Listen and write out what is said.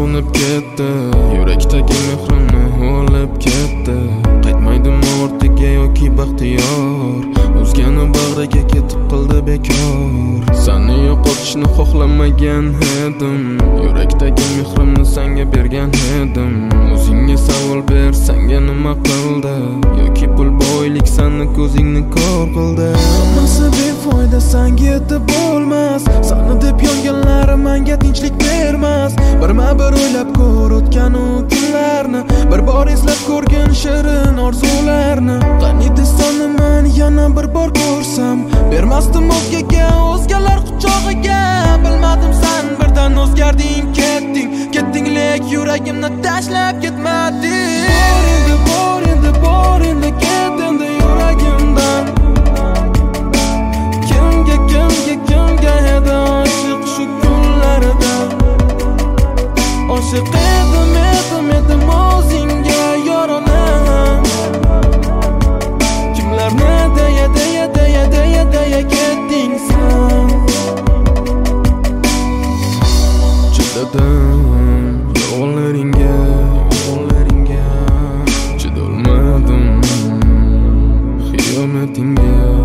so'nib ketdi, yurakdagi mehrimni olib ketdi. Qaytmaydim ortiga yoki baxtiyor, o'zgani bag'riga ketib qildi bekor. Seni yo'qotishni xohlamagan edim, yurakdagi mehrimni senga bergan edim. O'zingga savol ber, senga nima qildi, yoki pul boylik seni ko'zingni ko'r qildi. Hammasi befoyda, senga yetib bo'lmas. Seni deb yonganlarim menga tinchlik bermas. Birma-bir o'ylab ko'r o'tgan u kunlarni, bir bor eslab ko'rgin shirin orzularni. Qaniydi seni men yana bir bor ko'rsam, bermasdim o'zgaga, o'zgalar quchog'iga. Bilmadim sen birdan o'zgarding, ketding lek yuragimni tashlab ketmading. Bor endi ket endi yuragimdan. Kimga edi oshiq shu kunlarida. Oshiq edim o'zingga yoronam. Kimlarni deya ketding sen. Chidadim yolg'onlaringga, chidolmadim xiyonatingga.